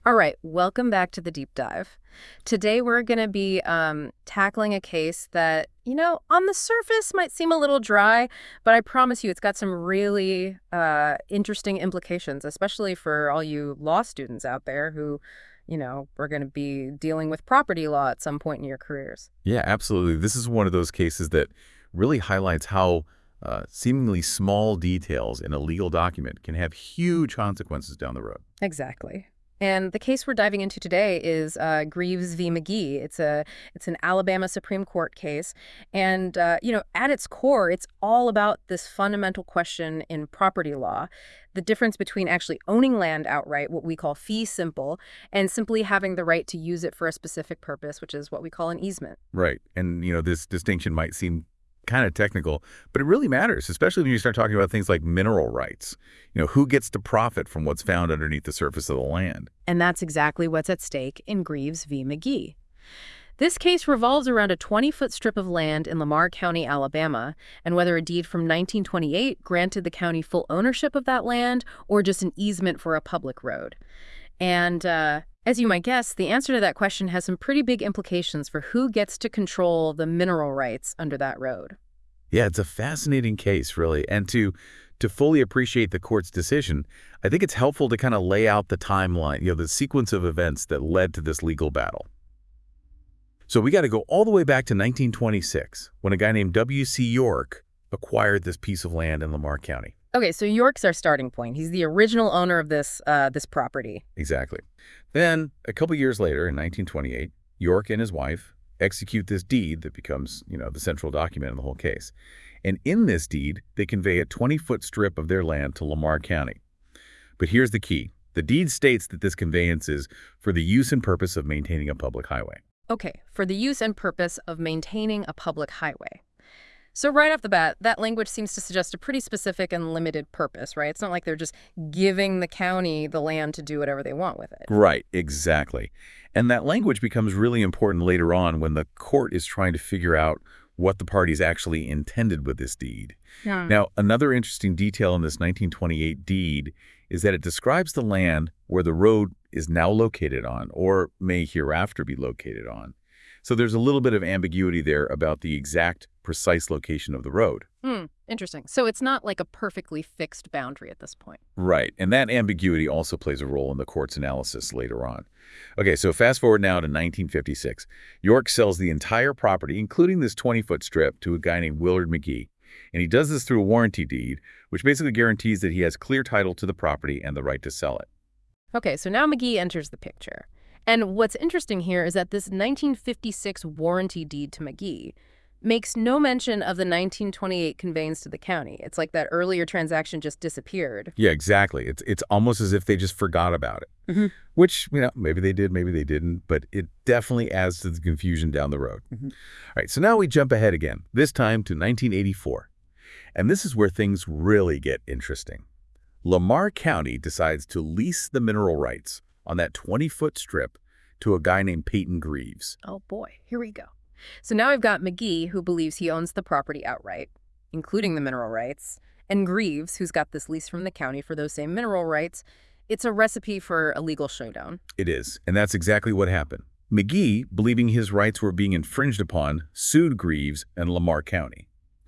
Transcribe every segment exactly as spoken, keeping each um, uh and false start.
All right, welcome back to the deep dive. Today we're going to be um, tackling a case that, you know, on the surface might seem a little dry, but I promise you it's got some really uh, interesting implications, especially for all you law students out there who, you know, are going to be dealing with property law at some point in your careers. Yeah, absolutely. This is one of those cases that really highlights how uh, seemingly small details in a legal document can have huge consequences down the road. Exactly. And the case we're diving into today is uh, Greaves v. McGee. It's a it's an Alabama Supreme Court case, and uh, you know, at its core, it's all about this fundamental question in property law: the difference between actually owning land outright, what we call fee simple, and simply having the right to use it for a specific purpose, which is what we call an easement. Right. And, you know, this distinction might seem kind of technical, but it really matters, especially when you start talking about things like mineral rights. You know, who gets to profit from what's found underneath the surface of the land? And that's exactly what's at stake in Greaves v. McGee. This case revolves around a twenty-foot strip of land in Lamar County, Alabama, and whether a deed from nineteen twenty-eight granted the county full ownership of that land or just an easement for a public road. And uh, as you might guess, the answer to that question has some pretty big implications for who gets to control the mineral rights under that road. Yeah, it's a fascinating case, really. And to to fully appreciate the court's decision, I think it's helpful to kind of lay out the timeline, you know, the sequence of events that led to this legal battle. So we got to go all the way back to nineteen twenty-six, when a guy named W C York acquired this piece of land in Lamar County. Okay, so York's our starting point. He's the original owner of this uh, this property. Exactly. Then, a couple years later, in nineteen twenty-eight, York and his wife execute this deed that becomes, you know, the central document in the whole case. And in this deed, they convey a twenty-foot strip of their land to Lamar County. But here's the key. The deed states that this conveyance is for the use and purpose of maintaining a public highway. Okay, for the use and purpose of maintaining a public highway. So right off the bat, that language seems to suggest a pretty specific and limited purpose, right? It's not like they're just giving the county the land to do whatever they want with it. Right, exactly. And that language becomes really important later on when the court is trying to figure out what the parties actually intended with this deed. Yeah. Now, another interesting detail in this nineteen twenty-eight deed is that it describes the land where the road is now located on, or may hereafter be located on. So there's a little bit of ambiguity there about the exact precise location of the road. Hmm, interesting. So it's not like a perfectly fixed boundary at this point. Right, and that ambiguity also plays a role in the court's analysis later on. Okay, so fast forward now to nineteen fifty-six. York sells the entire property, including this twenty-foot strip, to a guy named Willard McGee. And he does this through a warranty deed, which basically guarantees that he has clear title to the property and the right to sell it. Okay, so now McGee enters the picture. And what's interesting here is that this nineteen fifty-six warranty deed to McGee makes no mention of the nineteen twenty-eight conveyance to the county. It's like that earlier transaction just disappeared. Yeah, exactly. It's it's almost as if they just forgot about it, Mm-hmm. which, you know, maybe they did, maybe they didn't, but it definitely adds to the confusion down the road. Mm-hmm. All right, so now we jump ahead again, this time to nineteen eighty-four. And this is where things really get interesting. Lamar County decides to lease the mineral rights on that twenty-foot strip to a guy named Peyton Greaves. Oh boy, here we go. So now we've got McGee, who believes he owns the property outright, including the mineral rights, and Greaves, who's got this lease from the county for those same mineral rights. It's a recipe for a legal showdown. It is, and that's exactly what happened. McGee, believing his rights were being infringed upon, sued Greaves and Lamar County.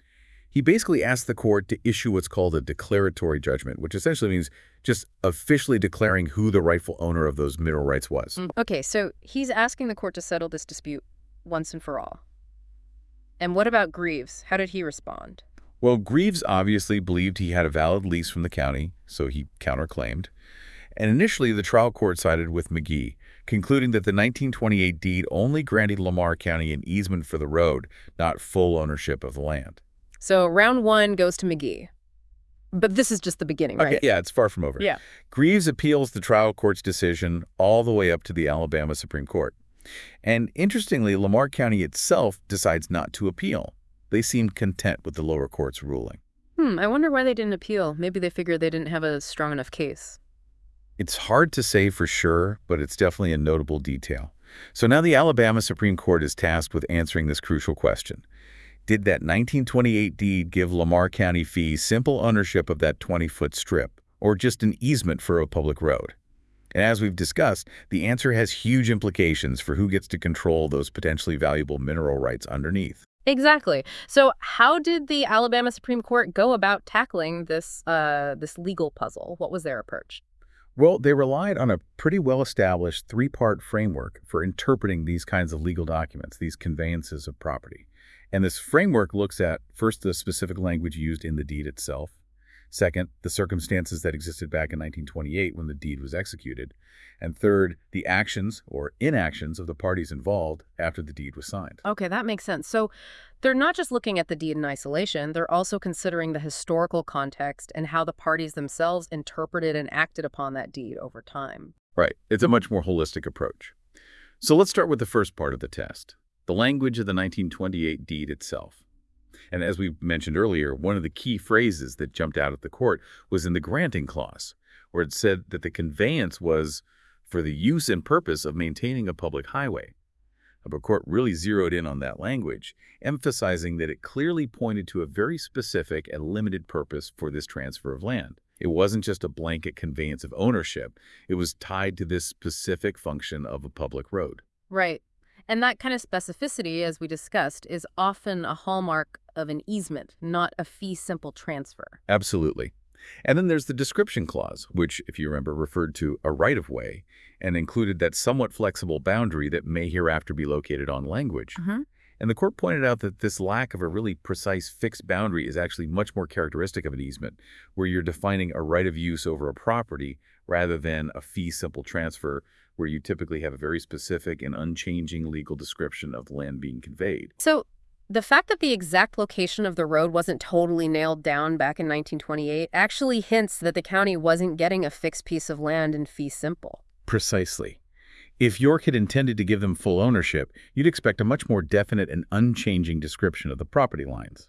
He basically asked the court to issue what's called a declaratory judgment, which essentially means just officially declaring who the rightful owner of those mineral rights was. Mm. Okay, so he's asking the court to settle this dispute once and for all. And what about Greaves? How did he respond? Well, Greaves obviously believed he had a valid lease from the county, so he counterclaimed. And initially, the trial court sided with McGee, concluding that the nineteen twenty-eight deed only granted Lamar County an easement for the road, not full ownership of the land. So round one goes to McGee. But this is just the beginning, right? Okay, yeah, it's far from over. Yeah. Greaves appeals the trial court's decision all the way up to the Alabama Supreme Court. And interestingly, Lamar County itself decides not to appeal. They seemed content with the lower court's ruling. Hmm, I wonder why they didn't appeal. Maybe they figured they didn't have a strong enough case. It's hard to say for sure, but it's definitely a notable detail. So now the Alabama Supreme Court is tasked with answering this crucial question. Did that nineteen twenty-eight deed give Lamar County fee simple ownership of that twenty-foot strip, or just an easement for a public road? And as we've discussed, the answer has huge implications for who gets to control those potentially valuable mineral rights underneath. Exactly. So how did the Alabama Supreme Court go about tackling this uh, this legal puzzle? What was their approach? Well, they relied on a pretty well-established three-part framework for interpreting these kinds of legal documents, these conveyances of property. And this framework looks at, first, the specific language used in the deed itself. Second, the circumstances that existed back in nineteen twenty-eight when the deed was executed. And third, the actions or inactions of the parties involved after the deed was signed. Okay, that makes sense. So they're not just looking at the deed in isolation, they're also considering the historical context and how the parties themselves interpreted and acted upon that deed over time. Right. It's a much more holistic approach. So let's start with the first part of the test, the language of the nineteen twenty-eight deed itself. And as we mentioned earlier, one of the key phrases that jumped out at the court was in the granting clause, where it said that the conveyance was for the use and purpose of maintaining a public highway. The court really zeroed in on that language, emphasizing that it clearly pointed to a very specific and limited purpose for this transfer of land. It wasn't just a blanket conveyance of ownership. It was tied to this specific function of a public road. Right. And that kind of specificity, as we discussed, is often a hallmark of an easement, not a fee simple transfer. Absolutely. And then there's the description clause, which, if you remember, referred to a right-of-way and included that somewhat flexible boundary that may hereafter be located on language. Mm-hmm. And the court pointed out that this lack of a really precise fixed boundary is actually much more characteristic of an easement, where you're defining a right of use over a property rather than a fee simple transfer, where you typically have a very specific and unchanging legal description of the land being conveyed. So the fact that the exact location of the road wasn't totally nailed down back in nineteen twenty-eight actually hints that the county wasn't getting a fixed piece of land in fee simple. Precisely. If York had intended to give them full ownership, you'd expect a much more definite and unchanging description of the property lines.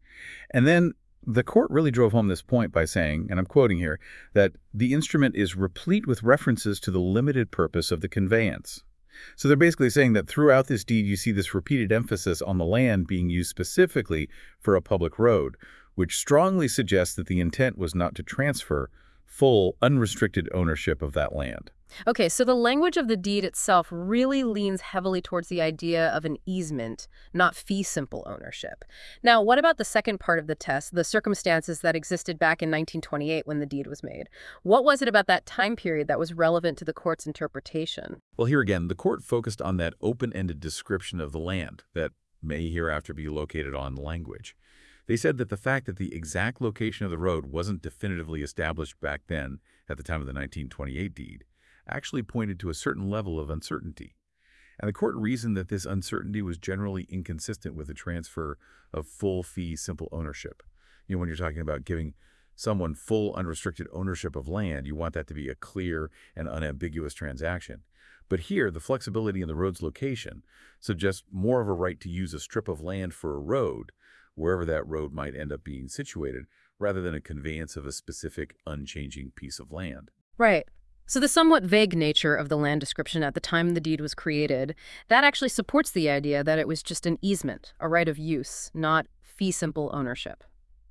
And then the court really drove home this point by saying, and I'm quoting here, that the instrument is replete with references to the limited purpose of the conveyance. So they're basically saying that throughout this deed, you see this repeated emphasis on the land being used specifically for a public road, which strongly suggests that the intent was not to transfer full, unrestricted ownership of that land. Okay, so the language of the deed itself really leans heavily towards the idea of an easement, not fee simple ownership. Now, what about the second part of the test, the circumstances that existed back in nineteen twenty-eight when the deed was made? What was it about that time period that was relevant to the court's interpretation? Well, here again, the court focused on that open-ended description of the land that may hereafter be located on language. They said that the fact that the exact location of the road wasn't definitively established back then, at the time of the nineteen twenty-eight deed, actually pointed to a certain level of uncertainty. And the court reasoned that this uncertainty was generally inconsistent with the transfer of full fee simple ownership. You know, when you're talking about giving someone full unrestricted ownership of land, you want that to be a clear and unambiguous transaction. But here, the flexibility in the road's location suggests more of a right to use a strip of land for a road, wherever that road might end up being situated, rather than a conveyance of a specific, unchanging piece of land. Right. So the somewhat vague nature of the land description at the time the deed was created, that actually supports the idea that it was just an easement, a right of use, not fee simple ownership.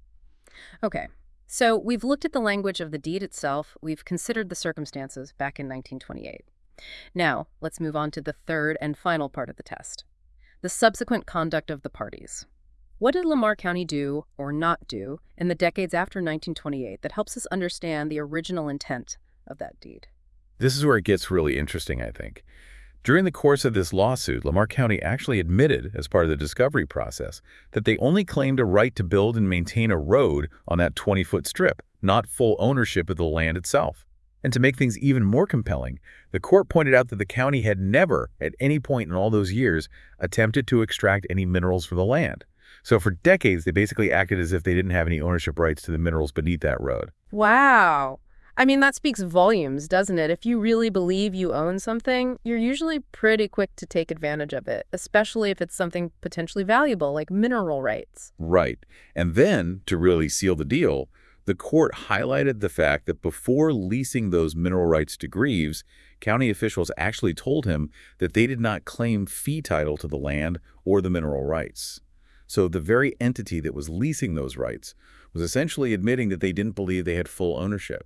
Okay, so we've looked at the language of the deed itself, we've considered the circumstances back in nineteen twenty-eight. Now, let's move on to the third and final part of the test, the subsequent conduct of the parties. What did Lamar County do, or not do, in the decades after nineteen twenty-eight that helps us understand the original intent of that deed? This is where it gets really interesting, I think. During the course of this lawsuit, Lamar County actually admitted, as part of the discovery process, that they only claimed a right to build and maintain a road on that twenty-foot strip, not full ownership of the land itself. And to make things even more compelling, the court pointed out that the county had never, at any point in all those years, attempted to extract any minerals from the land. So for decades, they basically acted as if they didn't have any ownership rights to the minerals beneath that road. Wow. I mean, that speaks volumes, doesn't it? If you really believe you own something, you're usually pretty quick to take advantage of it, especially if it's something potentially valuable, like mineral rights. Right. And then, to really seal the deal, the court highlighted the fact that before leasing those mineral rights to Greaves, county officials actually told him that they did not claim fee title to the land or the mineral rights. So the very entity that was leasing those rights was essentially admitting that they didn't believe they had full ownership.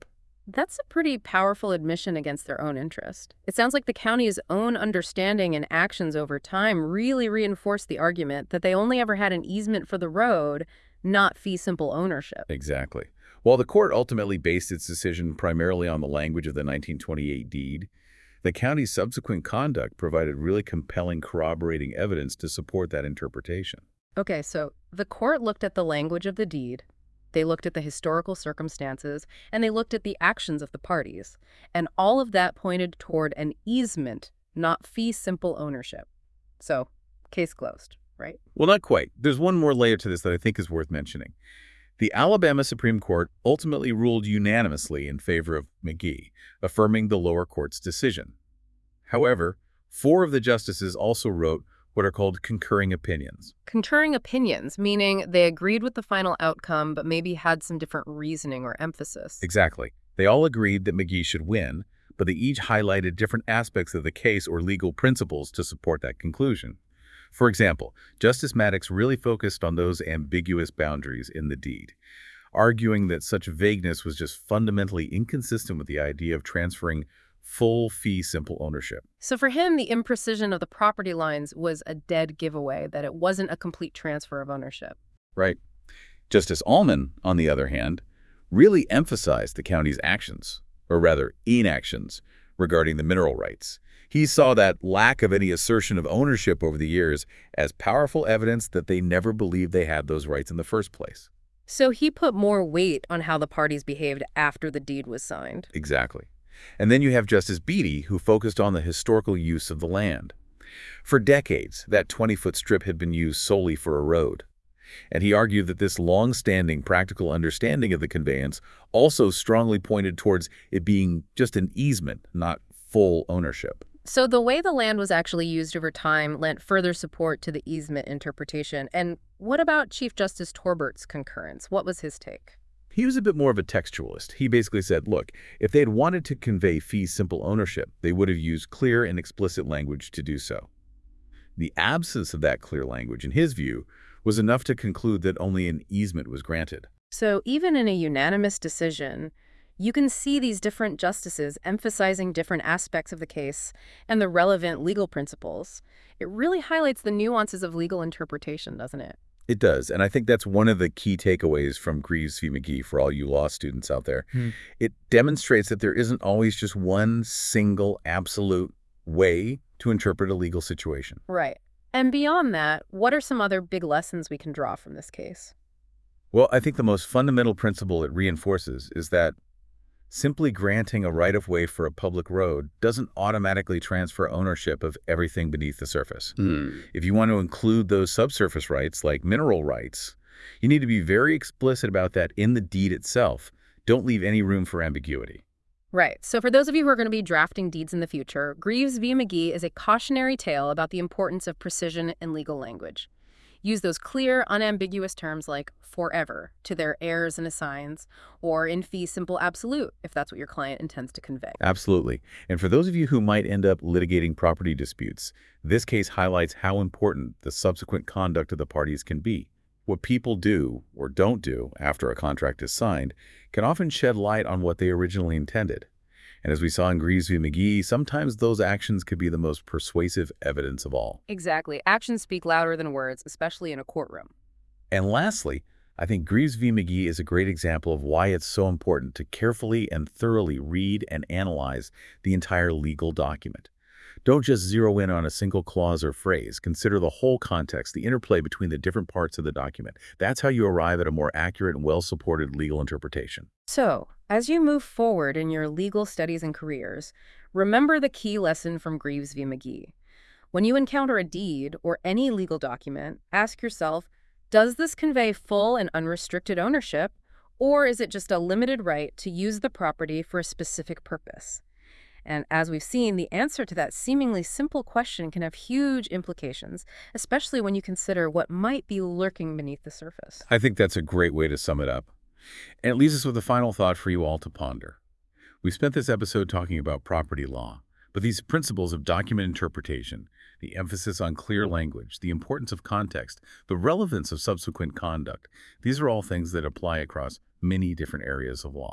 That's a pretty powerful admission against their own interest. It sounds like the county's own understanding and actions over time really reinforced the argument that they only ever had an easement for the road, not fee simple ownership. Exactly. While the court ultimately based its decision primarily on the language of the nineteen twenty-eight deed, the county's subsequent conduct provided really compelling corroborating evidence to support that interpretation. Okay, so the court looked at the language of the deed, they looked at the historical circumstances, and they looked at the actions of the parties. And all of that pointed toward an easement, not fee simple ownership. So, case closed, right? Well, not quite. There's one more layer to this that I think is worth mentioning. The Alabama Supreme Court ultimately ruled unanimously in favor of McGee, affirming the lower court's decision. However, four of the justices also wrote what are called concurring opinions. Concurring opinions, meaning they agreed with the final outcome but maybe had some different reasoning or emphasis. Exactly. They all agreed that McGee should win, but they each highlighted different aspects of the case or legal principles to support that conclusion. For example, Justice Maddox really focused on those ambiguous boundaries in the deed, arguing that such vagueness was just fundamentally inconsistent with the idea of transferring full fee simple ownership. So for him, the imprecision of the property lines was a dead giveaway that it wasn't a complete transfer of ownership. Right. Justice Allman, on the other hand, really emphasized the county's actions, or rather inactions, regarding the mineral rights. He saw that lack of any assertion of ownership over the years as powerful evidence that they never believed they had those rights in the first place. So he put more weight on how the parties behaved after the deed was signed. Exactly. And then you have Justice Beatty, who focused on the historical use of the land. For decades, that twenty-foot strip had been used solely for a road. And he argued that this long-standing practical understanding of the conveyance also strongly pointed towards it being just an easement, not full ownership. So the way the land was actually used over time lent further support to the easement interpretation. And what about Chief Justice Torbert's concurrence? What was his take? He was a bit more of a textualist. He basically said, look, if they had wanted to convey fee simple ownership, they would have used clear and explicit language to do so. The absence of that clear language, in his view, was enough to conclude that only an easement was granted. So even in a unanimous decision, you can see these different justices emphasizing different aspects of the case and the relevant legal principles. It really highlights the nuances of legal interpretation, doesn't it? It does, and I think that's one of the key takeaways from Greaves v. McGee for all you law students out there. Hmm. It demonstrates that there isn't always just one single absolute way to interpret a legal situation. Right. And beyond that, what are some other big lessons we can draw from this case? Well, I think the most fundamental principle it reinforces is that simply granting a right-of-way for a public road doesn't automatically transfer ownership of everything beneath the surface. Mm. If you want to include those subsurface rights, like mineral rights, you need to be very explicit about that in the deed itself. Don't leave any room for ambiguity. Right. So for those of you who are going to be drafting deeds in the future, Greaves v. McGee is a cautionary tale about the importance of precision in legal language. Use those clear, unambiguous terms like forever to their heirs and assigns, or in fee simple absolute, if that's what your client intends to convey. Absolutely. And for those of you who might end up litigating property disputes, this case highlights how important the subsequent conduct of the parties can be. What people do or don't do after a contract is signed can often shed light on what they originally intended. And as we saw in Greaves v. McGee, sometimes those actions could be the most persuasive evidence of all. Exactly. Actions speak louder than words, especially in a courtroom. And lastly, I think Greaves v. McGee is a great example of why it's so important to carefully and thoroughly read and analyze the entire legal document. Don't just zero in on a single clause or phrase. Consider the whole context, the interplay between the different parts of the document. That's how you arrive at a more accurate and well-supported legal interpretation. So, as you move forward in your legal studies and careers, remember the key lesson from Greaves v. McGee. When you encounter a deed or any legal document, ask yourself, does this convey full and unrestricted ownership, or is it just a limited right to use the property for a specific purpose? And as we've seen, the answer to that seemingly simple question can have huge implications, especially when you consider what might be lurking beneath the surface. I think that's a great way to sum it up. And it leaves us with a final thought for you all to ponder. We spent this episode talking about property law, but these principles of document interpretation, the emphasis on clear language, the importance of context, the relevance of subsequent conduct, these are all things that apply across many different areas of law.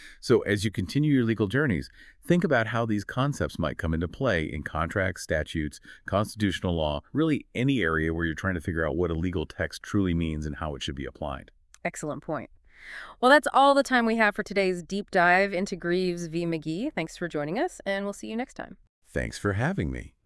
So as you continue your legal journeys, think about how these concepts might come into play in contracts, statutes, constitutional law, really any area where you're trying to figure out what a legal text truly means and how it should be applied. Excellent point. Well, that's all the time we have for today's deep dive into Greaves v. McGee. Thanks for joining us, and we'll see you next time. Thanks for having me.